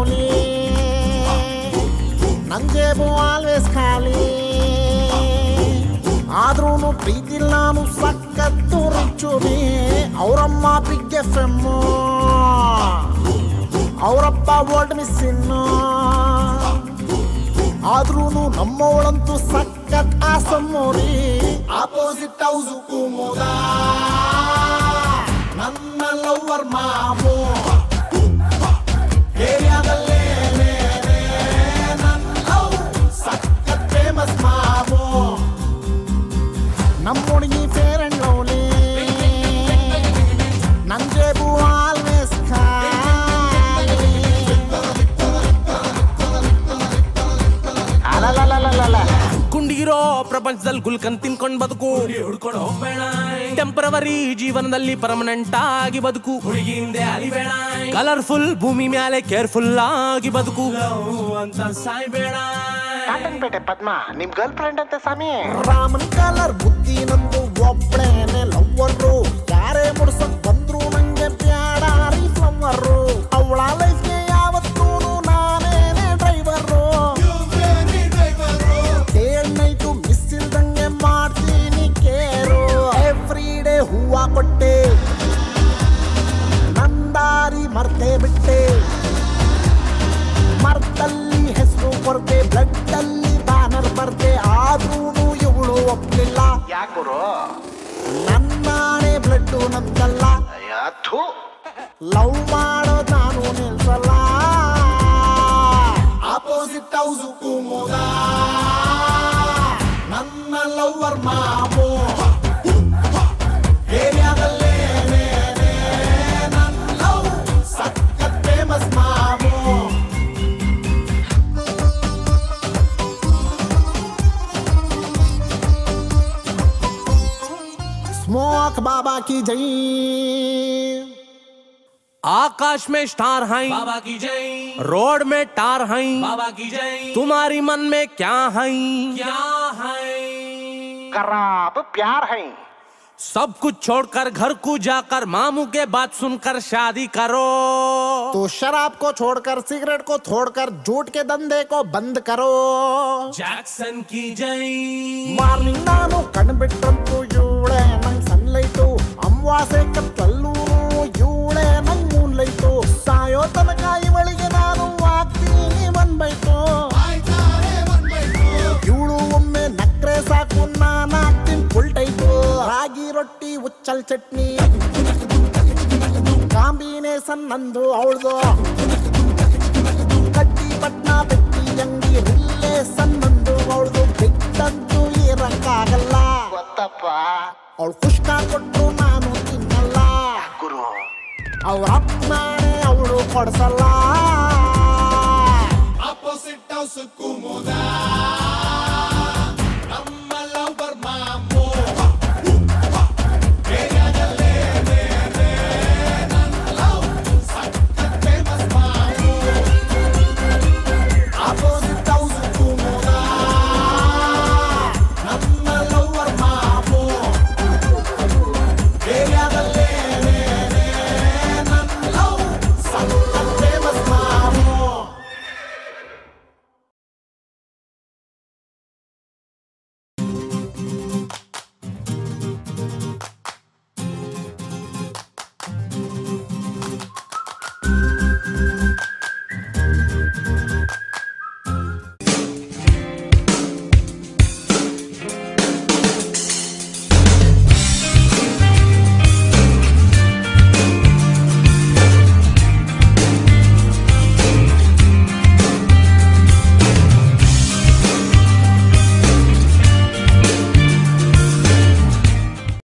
lovely ನನ್ ಜೇಬು always ಖಾಲಿ ಆದ್ರೂನು ಪ್ರೀತಿಲ್ ನಾನು ಸಕ್ಕತ್ತು ರಿಚ್ಚುನಿ ಅವರಮ್ಮ ಬಿಗ್ FM ಅವರಪ್ಪ ವರ್ಲ್ಡ್ ಮಿಸ್ಸಿನ್ನು ಆದ್ರೂನು ನಮ್ಮವಳಂತೂ ಸಕ್ಕತ್ ಆಸಮ್ಮೋರಿ ಆಪೋಸಿಟ್ ಹೌಸು ಕುಮುದ ನನ್ನ ಲವ್ವರ್ ಮಾಮು ಏರಿಯಾದಲ್ಲೇ ನನ್ನ ಲವ್ ಸಕ್ಕತ್ ಫೇಮಸ್ ಮಾಮು ನಮ್ಮ ಹುಡುಗಿ ಫೇರ್ ಅಂಡ್ ಲವ್ಲಿ ನನ್ ಜೇಬು ಆಲ್ವೇಸ್ ಖಾಲಿ ಕುಂಡಿಗಿರೋ ಪ್ರಪಂಚದಲ್ಲಿ ಗುಲ್ಕನ್ ತಿನ್ಕೊಂಡ್ ಬದುಕು ಹುಡ್ಕೊಂಡು ಹೋಗ್ಬೇಡ ಟೆಂಪರವರಿ ಜೀವನದಲ್ಲಿ ಪರ್ಮನೆಂಟ್ ಆಗಿ ಬದುಕು ಹುಡುಗಿಯಿಂದ ಅಲಿಬೇಡ ಕಲರ್ಫುಲ್ ಭೂಮಿ ಮೇಲೆ ಕೇರ್ಫುಲ್ ಆಗಿ ಬದುಕು ಅಂತ ಸಾಯ್ಬೇಡ ಕಾಟನ್ಪೇಟೆ ಪದ್ಮ ನಿಮ್ ಗರ್ಲ್ ಫ್ರೆಂಡ್ ಅಂತ ಸ್ವಾಮಿ ರಾಮನ್ ಕಲರ್ ಬುದ್ಧಿ ನಂದು ಒಬ್ಳೇನೆ ಲವ್ವರು ಯಾರೇ ಮುಡ್ಸಕ್ ಬಂದ್ರು ನಂಗೆ ಬ್ಯಾಡಾರಿ ಫ್ಲವ್ವರು ಅವಳ ಲೈಫ್ಗೆ ಯಾವತ್ತೂ ನಾನೇನೆ ಡ್ರೈವರು ನೈಟು ಮಿಸ್ ಇಲ್ದಂಗೆ ಮಾಡ್ತೀನಿ ಕೇರು ಎವ್ರಿ ಡೇ ಹೂವ ಕೊಟ್ಟೆ ನಂದಾರಿ ಮರ್ತೇ ಬಿಟ್ಟೆ ಮರ್ತಲ್ಲಿ ಹೆಸರು ಬರ್ದೆ ಬ್ಲಡ್ ಅಲ್ಲಿ ಬ್ಯಾನರ್ ಬರ್ದೆ ಆದ್ರೂ ಇವಳು ಒಪ್ಲಿಲ್ಲ ಯಾಕರು ನನ್ನಾಣೆ ಬ್ಲಡ್ ನಮ್ದಲ್ಲ ಲವ್ ಮಾಡೋ ನಾನು ನಿಲ್ಸಲ್ಲ ಆಪೋಸಿಟ್ ಹೌಸು ಕುಮುದ ನನ್ನ ಲವ್ವರ್ ಮಾಮು ಏರಿಯಾದಲ್ಲೇ ನನ್ನ ಲವ್ ಸಕ್ಕತ್ ಫೇಮಸ್ ಮಾಮು स्मोक बाबा की जय आकाश में स्टार हैं बाबा की जय रोड में टार हैं बाबा की जय तुम्हारी मन में क्या है क्या है कराब प्यार है सब कुछ छोड़कर घर को जाकर मामू के बात सुनकर शादी करो तो शराब को छोड़कर सिगरेट को छोड़कर झूठ के धंधे को बंद करो जैक्सन की जय ಮಾರ್ನಿಂಗ್ ನಾನು ಕಣ್ಬಿಟ್ಟಂತೂ ಇವಳೆ ನಂಗ್ ಸನ್ಲೈಟು ಅಮಾವಾಸ್ಯೆ ಕತ್ತಲ್ಲೂ ಇವಳೆ ನಂಗ್ ಮೂನ್ಲೈಟು ಸಾಯೋ ತನಕ ಇವಳಿಗೆ ನಾನು ಆಗ್ತೀನಿ ಬಂದ್ಬೈತು ಇವಳು ಒಮ್ಮೆ ನಕ್ರೆ ಸಾಕು ನಾನು ಆಗ್ತೀನಿ ಫುಲ್ ಟೈಟು ರಾಗಿ ರೊಟ್ಟಿ ಉಚ್ಚಲ್ ಚಟ್ನಿ ಕಾಂಬಿನೇಷನ್ ನಂದು ಅವಳ್ದು ಕಟ್ಟಿ ಪಟ್ನ ಬೆಟ್ಟಿ ಅಂಗಿ ರಿಲೇಷನ್ ನಂದು ಅವಳ್ದು ಬಿಟ್ಟಂತೂ ಇರಕ್ಕಾಗಲ್ಲ ಗೊತ್ತಪ್ಪ ಅವಳು ಪುಷ್ಕ ಕೊಟ್ರು ನಾನು ತಿನ್ನಲ್ಲ ಗುರು ಅವ್ರ ಅಪ್ಪನೇ ಅವಳು ಕೊಡ್ಸಲ್ಲ Opposite house ಕುಮುದ